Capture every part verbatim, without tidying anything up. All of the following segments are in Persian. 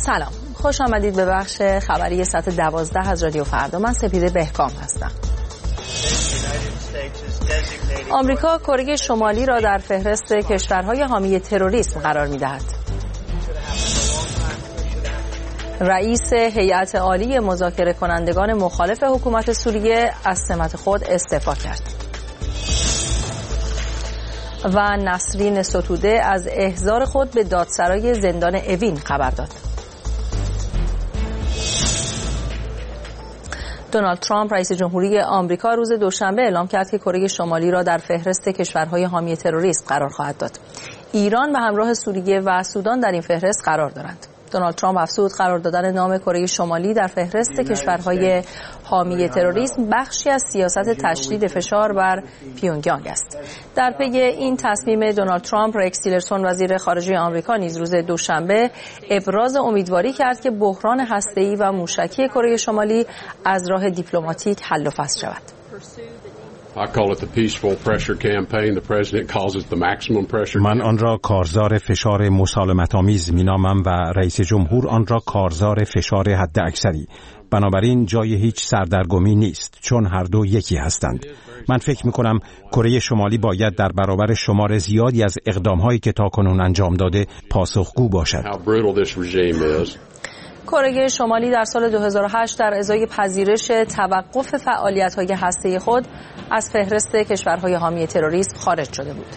سلام، خوش آمدید به بخش خبری ساعت دوازده از رادیو فردا. من سپیده بهکام هستم. آمریکا کره شمالی را در فهرست کشورهای حامی تروریسم قرار می‌دهد. رئیس هیئت عالی مذاکره کنندگان مخالف حکومت سوریه از سمت خود استعفا کرد. و نسرین ستوده از احضار خود به دادسرای زندان اوین خبر داد. دونالد ترامپ رئیس جمهوری آمریکا روز دوشنبه اعلام کرد که کره شمالی را در فهرست کشورهای حامی تروریسم قرار خواهد داد. ایران به همراه سوریه و سودان در این فهرست قرار دارند. دونالد ترامپ افزود قرار دادن نام کره شمالی در فهرست کشورهای حامی تروریسم بخشی از سیاست تشدید فشار بر پیونگیانگ است. در پی این تصمیم دونالد ترامپ، رکس تیلرسون وزیر خارجه آمریکا نیز روز دوشنبه ابراز امیدواری کرد که بحران هسته‌ای و موشکی کره شمالی از راه دیپلماتیک حل و فصل شود. من آن را کارزار فشار مسالمت‌آمیز می‌نامم و رئیس جمهور آن را کارزار فشار حداکثری. بنابراین جای هیچ سردرگمی نیست، چون هر دو یکی هستند. من فکر می‌کنم کره شمالی باید در برابر شمار زیادی از اقدام‌هایی که تاکنون انجام داده پاسخگو باشد. کره شمالی در سال دو هزار و هشت در ازای پذیرش توقف فعالیت‌های هسته‌ای خود از فهرست کشورهای حامی تروریسم خارج شده بود.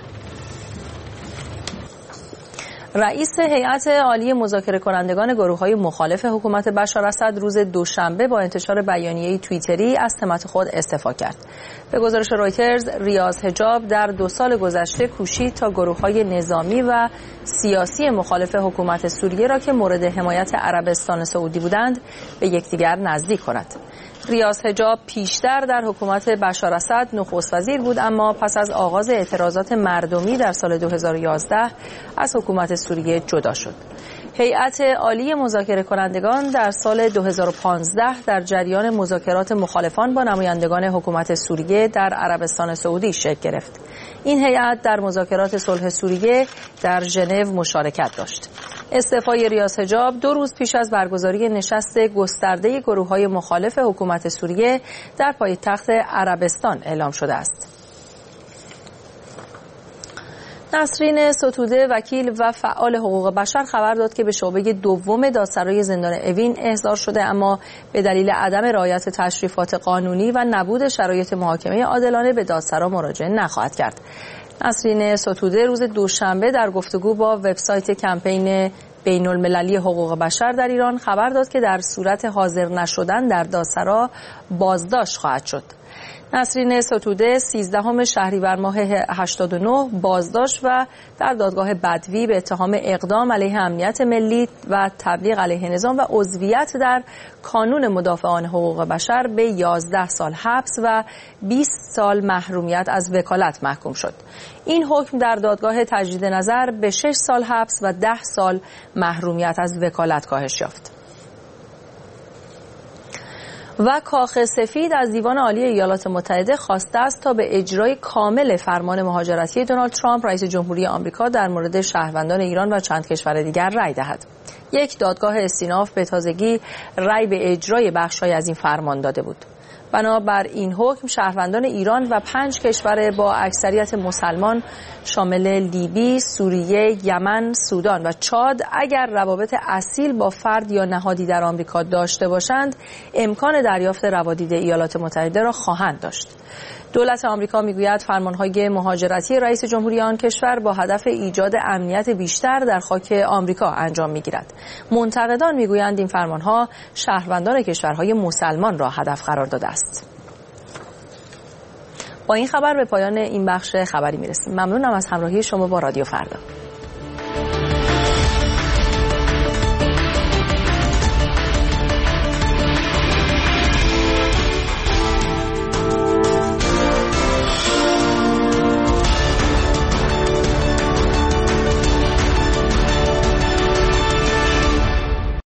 رئیس هیئت عالی مذاکره کنندگان گروه‌های مخالف حکومت بشار اسد روز دوشنبه با انتشار بیانیه‌ای توییتری از سمت خود استعفا کرد. به گزارش رویترز، ریاض حجاب در دو سال گذشته کوشید تا گروه‌های نظامی و سیاسی مخالف حکومت سوریه را که مورد حمایت عربستان سعودی بودند به یکدیگر نزدیک کند. ریاض حجاب پیشتر در حکومت بشار اسد نخست وزیر بود، اما پس از آغاز اعتراضات مردمی در سال دو هزار و یازده از حکومت سوریه جدا شد. هیئت عالی مذاکره کنندگان در سال دو هزار و پانزده در جریان مذاکرات مخالفان با نمایندگان حکومت سوریه در عربستان سعودی شکل گرفت. این هیئت در مذاکرات صلح سوریه در ژنو مشارکت داشت. استعفای ریاض حجاب دو روز پیش از برگزاری نشست گسترده گروه‌های مخالف حکومت سوریه در پایتخت عربستان اعلام شده است. نسرین ستوده وکیل و فعال حقوق بشر خبر داد که به شعبه دوم دادسرای زندان اوین احضار شده، اما به دلیل عدم رعایت تشریفات قانونی و نبود شرایط محاکمه عادلانه به دادسرا مراجعه نخواهد کرد. نسرین ستوده روز دوشنبه در گفتگو با وبسایت کمپین بین المللی حقوق بشر در ایران خبر داد که در صورت حاضر نشدن در دادسرا بازداشت خواهد شد. نسرین ستوده سیزدهم شهریور ماه هشتاد و نه بازداشت و در دادگاه بدوی به اتهام اقدام علیه امنیت ملی و تبلیغ علیه نظام و عضویت در کانون مدافعان حقوق بشر به یازده سال حبس و بیست سال محرومیت از وکالت محکوم شد. این حکم در دادگاه تجدید نظر به شش سال حبس و ده سال محرومیت از وکالت کاهش یافت. و کاخ سفید از دیوان عالی ایالات متحده خواسته است تا به اجرای کامل فرمان مهاجرتی دونالد ترامپ رئیس جمهوری آمریکا در مورد شهروندان ایران و چند کشور دیگر رأی دهد. یک دادگاه استیناف به تازگی رأی به اجرای بخش‌های از این فرمان داده بود. بنابر این حکم شهروندان ایران و پنج کشور با اکثریت مسلمان شامل لیبی، سوریه، یمن، سودان و چاد اگر روابط اصیل با فرد یا نهادی در آمریکا داشته باشند امکان دریافت روادید ایالات متحده را خواهند داشت. دولت آمریکا میگوید فرمانهای مهاجرتی رئیس جمهوری آن کشور با هدف ایجاد امنیت بیشتر در خاک آمریکا انجام میگیرد. منتقدان میگویند این فرمانها شهروندان کشورهای مسلمان را هدف قرار داده است. با این خبر به پایان این بخش خبری میرسیم. ممنونم از همراهی شما با رادیو فردا.